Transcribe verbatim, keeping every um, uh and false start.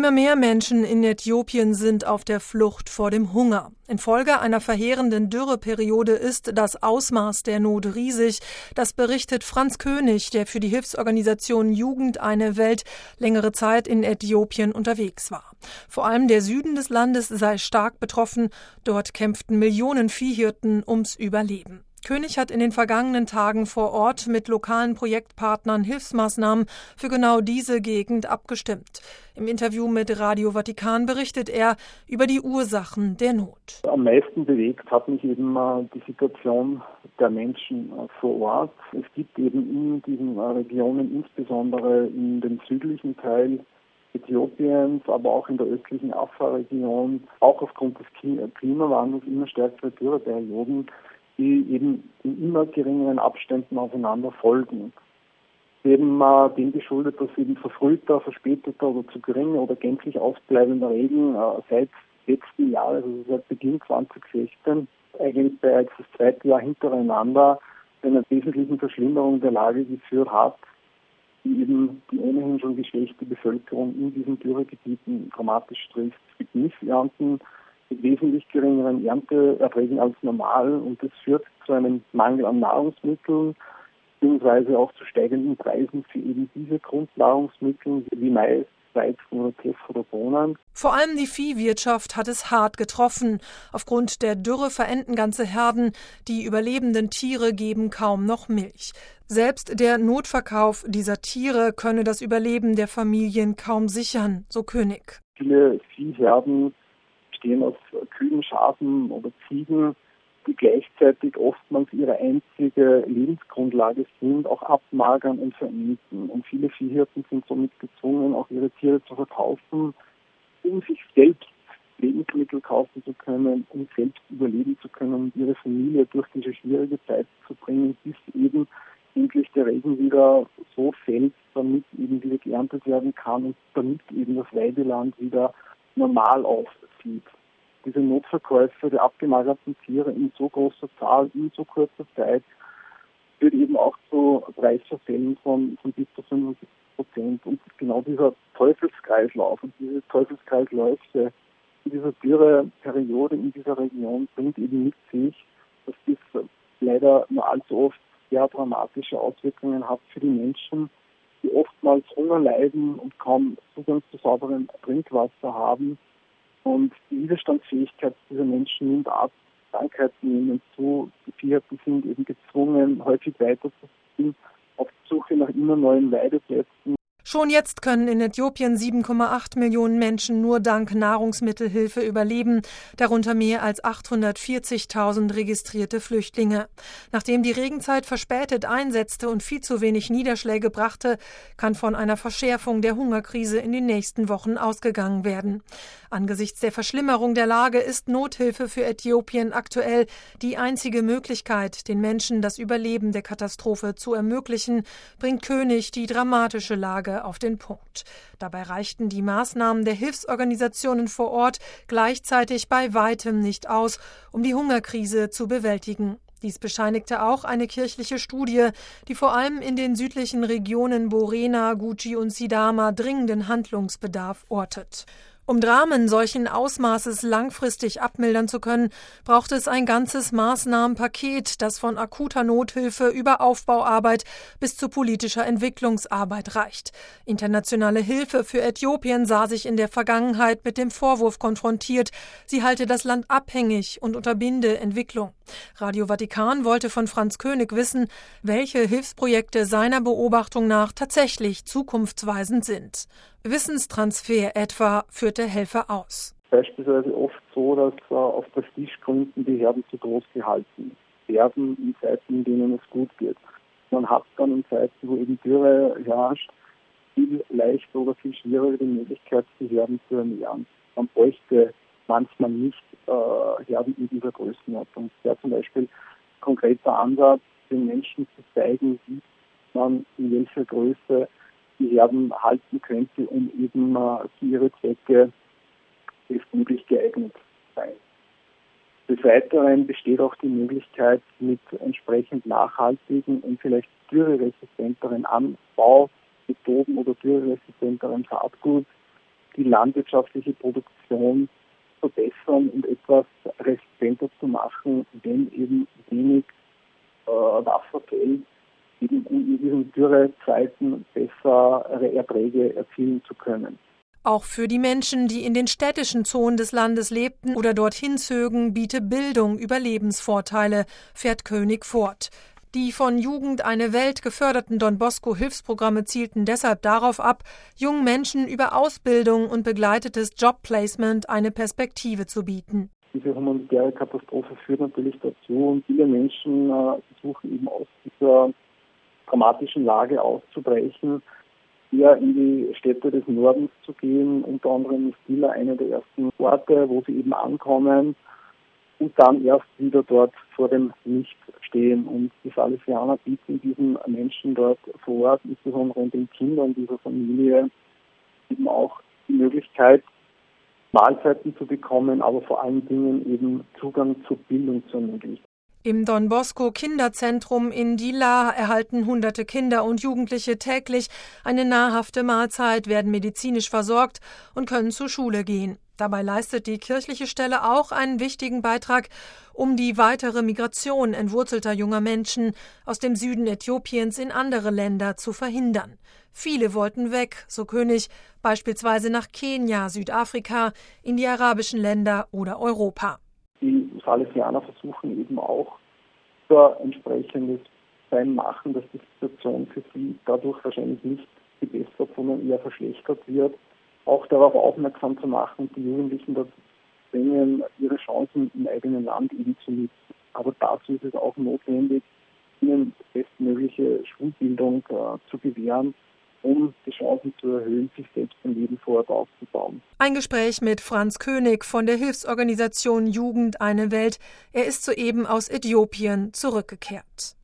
Immer mehr Menschen in Äthiopien sind auf der Flucht vor dem Hunger. Infolge einer verheerenden Dürreperiode ist das Ausmaß der Not riesig. Das berichtet Franz König, der für die Hilfsorganisation Jugend eine Welt längere Zeit in Äthiopien unterwegs war. Vor allem der Süden des Landes sei stark betroffen. Dort kämpften Millionen Viehhirten ums Überleben. König hat in den vergangenen Tagen vor Ort mit lokalen Projektpartnern Hilfsmaßnahmen für genau diese Gegend abgestimmt. Im Interview mit Radio Vatikan berichtet er über die Ursachen der Not. Am meisten bewegt hat mich eben die Situation der Menschen vor Ort. Es gibt eben in diesen Regionen, insbesondere in dem südlichen Teil Äthiopiens, aber auch in der östlichen Afar-Region, auch aufgrund des Klimawandels immer stärkere Dürreperioden, die eben in immer geringeren Abständen aufeinander folgen. Eben äh, dem geschuldet, dass eben verfrühter, verspäteter oder zu geringer oder gänzlich ausbleibender Regen äh, seit letzten Jahres, also seit Beginn zwanzig sechzehn, eigentlich bereits das zweite Jahr hintereinander zu einer wesentlichen Verschlimmerung der Lage geführt hat, die eben die ohnehin schon geschwächte Bevölkerung in diesen Dürregebieten dramatisch trifft. Es gibt Missernten mit wesentlich geringeren Ernteerträgen als normal, und das führt zu einem Mangel an Nahrungsmitteln beziehungsweise auch zu steigenden Preisen für eben diese Grundnahrungsmittel wie Mais, Weizen oder Teff oder Bohnen. Vor allem die Viehwirtschaft hat es hart getroffen. Aufgrund der Dürre verenden ganze Herden. Die überlebenden Tiere geben kaum noch Milch. Selbst der Notverkauf dieser Tiere könne das Überleben der Familien kaum sichern, so König. Viele Viehherden bestehen aus Kühen, Schafen oder Ziegen, die gleichzeitig oftmals ihre einzige Lebensgrundlage sind, auch abmagern und verenden. Und viele Viehhirten sind somit gezwungen, auch ihre Tiere zu verkaufen, um sich selbst Lebensmittel kaufen zu können, um selbst überleben zu können und ihre Familie durch diese schwierige Zeit zu bringen, bis eben endlich der Regen wieder so fällt, damit eben wieder geerntet werden kann und damit eben das Weideland wieder normal aussieht. Diese Notverkäufe der abgemagerten Tiere in so großer Zahl, in so kurzer Zeit, führt eben auch zu Preisverfällen von, von bis zu fünfundsiebzig Prozent. Und genau dieser Teufelskreislauf und diese Teufelskreisläufe in dieser Dürreperiode in dieser Region bringt eben mit sich, dass dies leider nur allzu oft sehr dramatische Auswirkungen hat für die Menschen, die oftmals Hunger leiden und kaum Zugang zu sauberem Trinkwasser haben. Und die Widerstandsfähigkeit dieser Menschen nimmt ab, Krankheiten nehmen zu, die Viehhirten sind eben gezwungen, häufig weiterzuziehen, auf die Suche nach immer neuen Weideplätzen. Schon jetzt können in Äthiopien sieben Komma acht Millionen Menschen nur dank Nahrungsmittelhilfe überleben, darunter mehr als achthundertvierzigtausend registrierte Flüchtlinge. Nachdem die Regenzeit verspätet einsetzte und viel zu wenig Niederschläge brachte, kann von einer Verschärfung der Hungerkrise in den nächsten Wochen ausgegangen werden. Angesichts der Verschlimmerung der Lage ist Nothilfe für Äthiopien aktuell die einzige Möglichkeit, den Menschen das Überleben der Katastrophe zu ermöglichen, bringt König die dramatische Lage auf den Punkt. Dabei reichten die Maßnahmen der Hilfsorganisationen vor Ort gleichzeitig bei weitem nicht aus, um die Hungerkrise zu bewältigen. Dies bescheinigte auch eine kirchliche Studie, die vor allem in den südlichen Regionen Borena, Guji und Sidama dringenden Handlungsbedarf ortet. Um Dramen solchen Ausmaßes langfristig abmildern zu können, braucht es ein ganzes Maßnahmenpaket, das von akuter Nothilfe über Aufbauarbeit bis zu politischer Entwicklungsarbeit reicht. Internationale Hilfe für Äthiopien sah sich in der Vergangenheit mit dem Vorwurf konfrontiert, sie halte das Land abhängig und unterbinde Entwicklung. Radio Vatikan wollte von Franz König wissen, welche Hilfsprojekte seiner Beobachtung nach tatsächlich zukunftsweisend sind.Wissenstransfer etwa führt der Helfer aus. Beispielsweise oft so, dass uh, auf Prestigegründen die Herden zu groß gehalten werden in Zeiten, in denen es gut geht. Man hat dann in Zeiten, wo eben Dürre herrscht, viel leichter oder viel schwieriger die Möglichkeit, die Herden zu ernähren. Man bräuchte manchmal nicht uh, Herden in dieser Größenordnung. Das wäre zum Beispiel ein konkreter Ansatz, den Menschen zu zeigen, wie man in welcher Größe die Herden halten könnte, um eben uh, für ihre Zwecke bestmöglich geeignet sein. Des Weiteren besteht auch die Möglichkeit, mit entsprechend nachhaltigen und vielleicht dürreresistenteren Anbaumethoden oder dürreresistenteren Saatgut die landwirtschaftliche Produktion verbessern und etwas resistenter zu machen, wenn eben wenig äh, Wasser fällt, eben um in diesen Dürrezeiten bessere Erträge erzielen zu können. Auch für die Menschen, die in den städtischen Zonen des Landes lebten oder dorthin zögen, biete Bildung Überlebensvorteile, fährt König fort. Die von Jugend eine Welt geförderten Don Bosco-Hilfsprogramme zielten deshalb darauf ab, jungen Menschen über Ausbildung und begleitetes Jobplacement eine Perspektive zu bieten. Diese humanitäre Katastrophe führt natürlich dazu und viele Menschen äh, versuchen eben aus dieser dramatischen Lage auszubrechen, eher in die Städte des Nordens zu gehen, unter anderem ist Dila eine der ersten Orte, wo sie eben ankommen und dann erst wieder dort vor dem Licht stehen. Und die Salesianer bieten diesen Menschen dort vor Ort, insbesondere den Kindern dieser Familie, eben auch die Möglichkeit, Mahlzeiten zu bekommen, aber vor allen Dingen eben Zugang zur Bildung zu ermöglichen. Im Don Bosco Kinderzentrum in Dila erhalten hunderte Kinder und Jugendliche täglich eine nahrhafte Mahlzeit, werden medizinisch versorgt und können zur Schule gehen. Dabei leistet die kirchliche Stelle auch einen wichtigen Beitrag, um die weitere Migration entwurzelter junger Menschen aus dem Süden Äthiopiens in andere Länder zu verhindern. Viele wollten weg, so König, beispielsweise nach Kenia, Südafrika, in die arabischen Länder oder Europa. Die Salesianer versuchen eben auch für entsprechendes Sein machen, dass die Situation für sie dadurch wahrscheinlich nicht gebessert, sondern eher verschlechtert wird. Auch darauf aufmerksam zu machen, die Jugendlichen dazu zwingen, ihre Chancen im eigenen Land eben zu nutzen. Aber dazu ist es auch notwendig, ihnen bestmögliche Schulbildung äh, zu gewähren, um die Chancen zu erhöhen, sich selbst ein Leben vor Ort aufzubauen. Ein Gespräch mit Franz König von der Hilfsorganisation Jugend eine Welt. Er ist soeben aus Äthiopien zurückgekehrt.